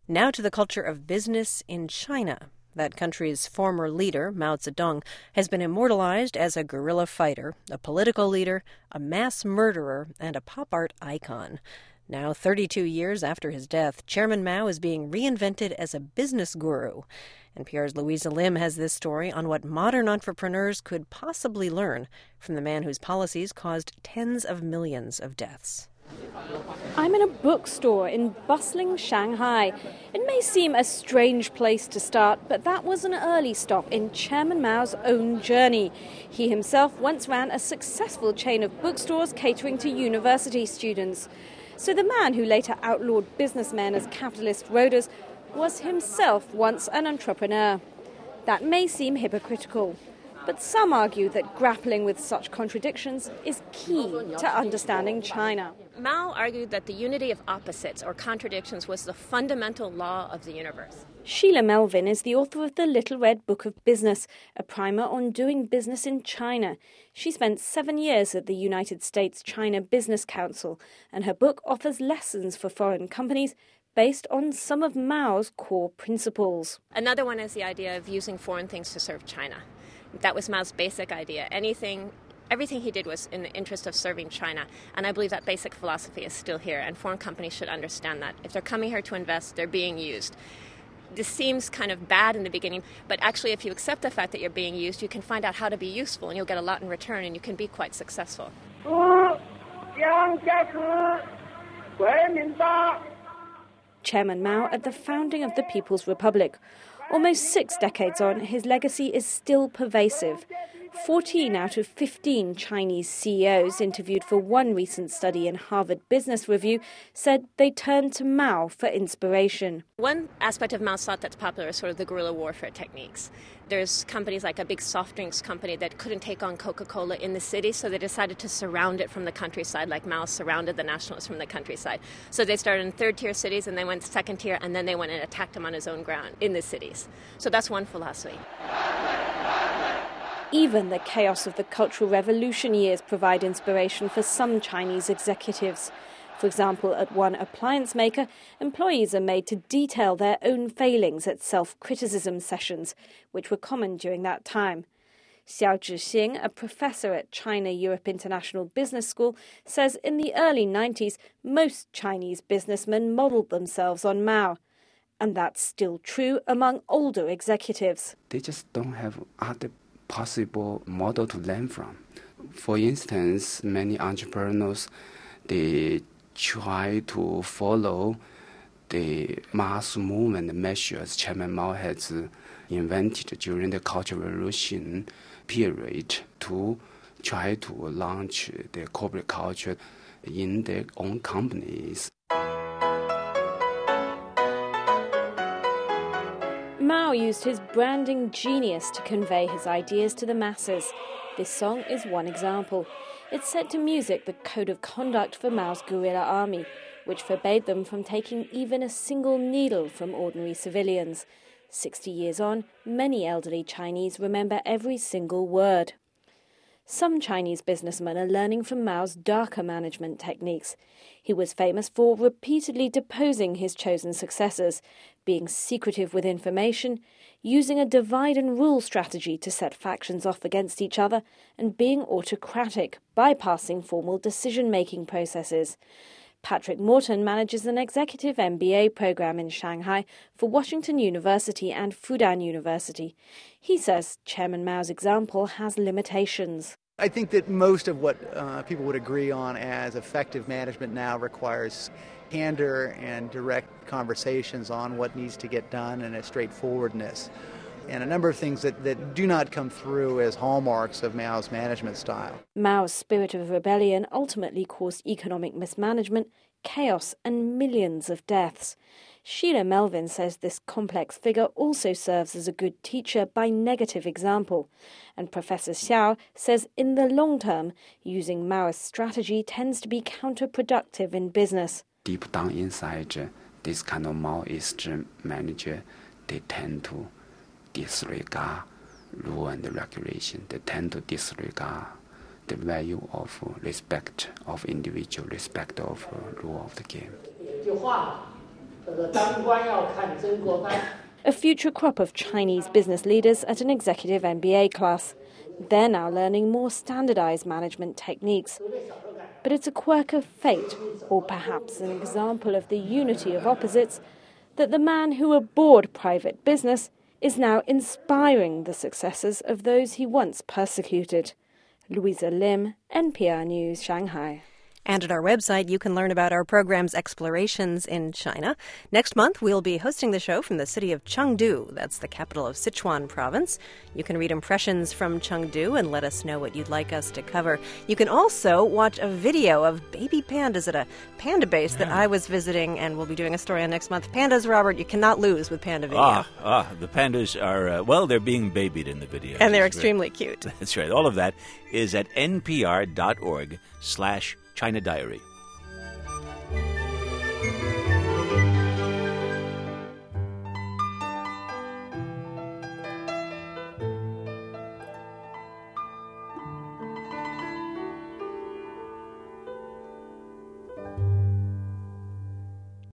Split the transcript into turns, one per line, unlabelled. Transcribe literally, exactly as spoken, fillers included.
Now to the culture of business in China. That country's former leader, Mao Zedong, has been immortalized as a guerrilla fighter, a political leader, a mass murderer, and a pop art icon. Now, thirty-two years after his death, Chairman Mao is being reinvented as a business guru. N P R's Louisa Lim has this story on what modern entrepreneurs could possibly learn from the man whose policies caused tens of millions of deaths.
I'm in a bookstore in bustling Shanghai. It may seem a strange place to start, but that was an early stop in Chairman Mao's own journey. He himself once ran a successful chain of bookstores catering to university students. So the man who later outlawed businessmen as capitalist roaders was himself once an entrepreneur. That may seem hypocritical, but some argue that grappling with such contradictions is key to understanding China.
Mao argued that the unity of opposites or contradictions was the fundamental law of the universe.
Sheila Melvin is the author of The Little Red Book of Business, a primer on doing business in China. She spent seven years at the United States China Business Council, and her book offers lessons for foreign companies based on some of Mao's core principles.
Another one is the idea of using foreign things to serve China. That was Mao's basic idea. Anything, everything he did was in the interest of serving China. And I believe that basic philosophy is still here. And foreign companies should understand that. If they're coming here to invest, they're being used. This seems kind of bad in the beginning, but actually if you accept the fact that you're being used, you can find out how to be useful and you'll get a lot in return and you can be quite successful.
Chairman Mao at the founding of the People's Republic. Almost six decades on, his legacy is still pervasive. fourteen out of fifteen Chinese C E Os interviewed for one recent study in Harvard Business Review said they turned to Mao for inspiration.
One aspect of Mao's thought that's popular is sort of the guerrilla warfare techniques. There's companies like a big soft drinks company that couldn't take on Coca-Cola in the city, so they decided to surround it from the countryside, like Mao surrounded the nationalists from the countryside. So they started in third-tier cities, and they went second tier, and then they went and attacked him on his own ground in the cities. So that's one philosophy.
Even the chaos of the Cultural Revolution years provide inspiration for some Chinese executives. For example, at one appliance maker, employees are made to detail their own failings at self-criticism sessions, which were common during that time. Xiao Zhixing, a professor at China Europe International Business School, says in the early nineties, most Chinese businessmen modelled themselves on Mao. And that's still true among older executives.
They just don't have other possible model to learn from. For instance, many entrepreneurs, they try to follow the mass movement measures Chairman Mao has invented during the Cultural Revolution period to try to launch the corporate culture in their own companies.
Mao used his branding genius to convey his ideas to the masses. This song is one example. It's set to music the code of conduct for Mao's guerrilla army, which forbade them from taking even a single needle from ordinary civilians. Sixty years on, many elderly Chinese remember every single word. Some Chinese businessmen are learning from Mao's darker management techniques. He was famous for repeatedly deposing his chosen successors, being secretive with information, using a divide-and-rule strategy to set factions off against each other, and being autocratic, bypassing formal decision-making processes. Patrick Morton manages an executive M B A program in Shanghai for Washington University and Fudan University. He says Chairman Mao's example has limitations.
I think that most of what uh, people would agree on as effective management now requires candor and direct conversations on what needs to get done and a straightforwardness. And a number of things that, that do not come through as hallmarks of Mao's management style.
Mao's spirit of rebellion ultimately caused economic mismanagement, chaos, and millions of deaths. Sheila Melvin says this complex figure also serves as a good teacher by negative example. And Professor Xiao says in the long term, using Maoist strategy tends to be counterproductive in business.
Deep down inside, this kind of Maoist manager, they tend to disregard rule and regulation. They tend to disregard the value of respect of individual, respect of rule of the game.
A future crop of Chinese business leaders at an executive M B A class. They're now learning more standardized management techniques. But it's a quirk of fate, or perhaps an example of the unity of opposites, that the man who abhorred private business is now inspiring the successors of those he once persecuted. Louisa Lim, N P R News, Shanghai.
And at our website, you can learn about our program's explorations in China. Next month, we'll be hosting the show from the city of Chengdu. That's the capital of Sichuan province. You can read impressions from Chengdu and let us know what you'd like us to cover. You can also watch a video of baby pandas at a panda base yeah. that I was visiting, and we'll be doing a story on next month. Pandas, Robert, you cannot lose with panda video.
Ah, ah the pandas are, uh, well, they're being babied in the video.
And they're extremely cute.
That's right. All of that is at npr.org slash China Diary.